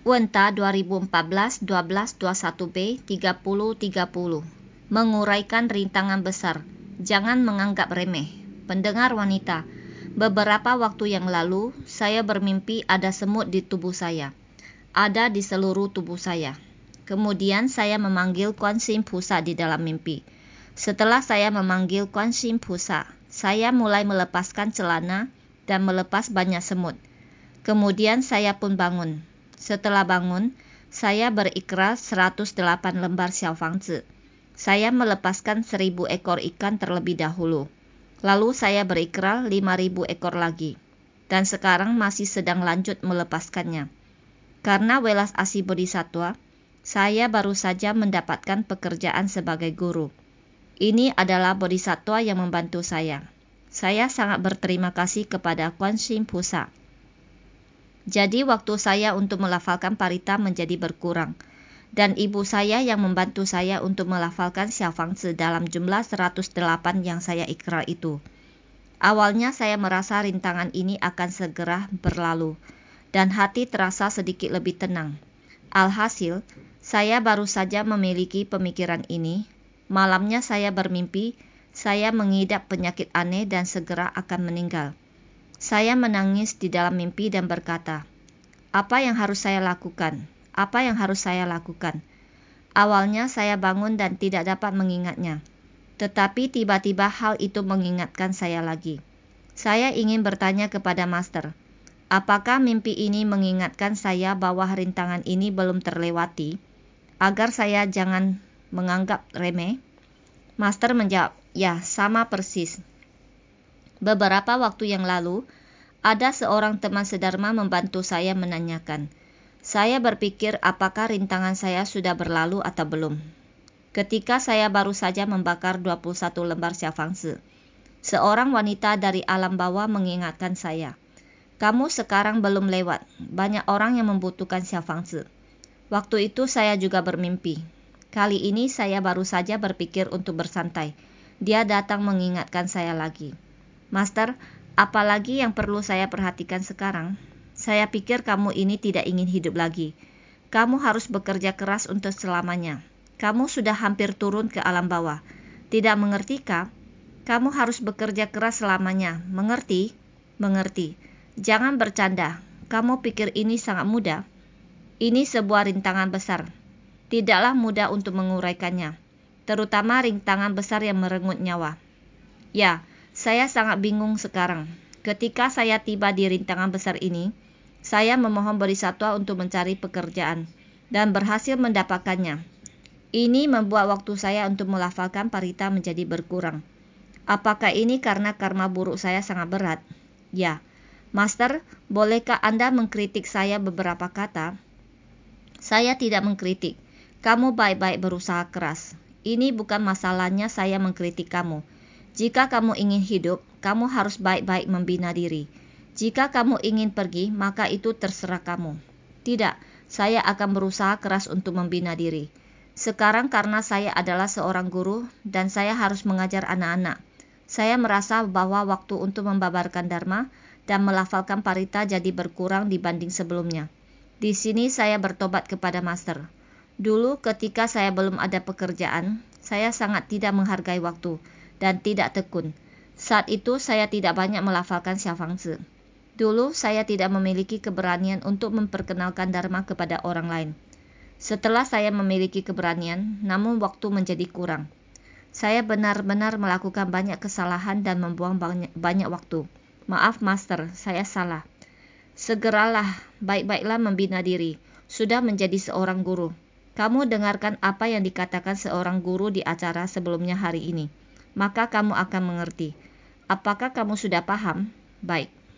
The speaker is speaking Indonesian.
UNTA 2014-12-21B 30-30. Menguraikan rintangan besar. Jangan menganggap remeh. Pendengar wanita, beberapa waktu yang lalu saya bermimpi ada semut di tubuh saya. Ada di seluruh tubuh saya. Kemudian saya memanggil Kuan Yin Pusa di dalam mimpi. Setelah saya memanggil Kuan Yin Pusa, saya mulai melepaskan celana dan melepas banyak semut. Kemudian saya pun bangun. Setelah bangun, saya berikrar 108 lembar Xiao Fangzi. Saya melepaskan 1000 ekor ikan terlebih dahulu. Lalu saya berikrar 5000 ekor lagi. Dan sekarang masih sedang lanjut melepaskannya. Karena welas asih bodhisattva, saya baru saja mendapatkan pekerjaan sebagai guru. Ini adalah bodhisattva yang membantu saya. Saya sangat berterima kasih kepada Kuan Yin Pusa. Jadi waktu saya untuk melafalkan parita menjadi berkurang. Dan ibu saya yang membantu saya untuk melafalkan Xiao Fangzi dalam jumlah 108 yang saya ikrar itu. Awalnya saya merasa rintangan ini akan segera berlalu. Dan hati terasa sedikit lebih tenang. Alhasil, saya baru saja memiliki pemikiran ini. Malamnya saya bermimpi, saya mengidap penyakit aneh dan segera akan meninggal. Saya menangis di dalam mimpi dan berkata, apa yang harus saya lakukan? Apa yang harus saya lakukan? Awalnya saya bangun dan tidak dapat mengingatnya. Tetapi tiba-tiba hal itu mengingatkan saya lagi. Saya ingin bertanya kepada Master, apakah mimpi ini mengingatkan saya bahwa rintangan ini belum terlewati, agar saya jangan menganggap remeh? Master menjawab, ya, sama persis. Beberapa waktu yang lalu, ada seorang teman sedharma membantu saya menanyakan. Saya berpikir apakah rintangan saya sudah berlalu atau belum. Ketika saya baru saja membakar 21 lembar Xiao Fangzi, seorang wanita dari alam bawah mengingatkan saya. Kamu sekarang belum lewat. Banyak orang yang membutuhkan Xiao Fangzi. Waktu itu saya juga bermimpi. Kali ini saya baru saja berpikir untuk bersantai. Dia datang mengingatkan saya lagi. Master, apalagi yang perlu saya perhatikan sekarang? Saya pikir kamu ini tidak ingin hidup lagi. Kamu harus bekerja keras untuk selamanya. Kamu sudah hampir turun ke alam bawah. Tidak mengerti kah? Kamu harus bekerja keras selamanya. Mengerti? Mengerti. Jangan bercanda. Kamu pikir ini sangat mudah? Ini sebuah rintangan besar. Tidaklah mudah untuk menguraikannya. Terutama rintangan besar yang merenggut nyawa. Ya, saya sangat bingung sekarang. Ketika saya tiba di rintangan besar ini, saya memohon bodhisattva untuk mencari pekerjaan dan berhasil mendapatkannya. Ini membuat waktu saya untuk melafalkan parita menjadi berkurang. Apakah ini karena karma buruk saya sangat berat? Ya. Master, bolehkah Anda mengkritik saya beberapa kata? Saya tidak mengkritik. Kamu baik-baik berusaha keras. Ini bukan masalahnya saya mengkritik kamu. Jika kamu ingin hidup, kamu harus baik-baik membina diri. Jika kamu ingin pergi, maka itu terserah kamu. Tidak, saya akan berusaha keras untuk membina diri. Sekarang karena saya adalah seorang guru dan saya harus mengajar anak-anak, saya merasa bahwa waktu untuk membabarkan dharma dan melafalkan parita jadi berkurang dibanding sebelumnya. Di sini saya bertobat kepada Master. Dulu ketika saya belum ada pekerjaan, saya sangat tidak menghargai waktu dan tidak tekun. Saat itu saya tidak banyak melafalkan Xiao Fangzi. Dulu saya tidak memiliki keberanian untuk memperkenalkan dharma kepada orang lain. Setelah saya memiliki keberanian, namun waktu menjadi kurang. Saya benar-benar melakukan banyak kesalahan dan membuang banyak waktu. Maaf Master, saya salah. Segeralah, baik-baiklah membina diri. Sudah menjadi seorang guru. Kamu dengarkan apa yang dikatakan seorang guru di acara sebelumnya hari ini. Maka kamu akan mengerti. Apakah kamu sudah paham? Baik.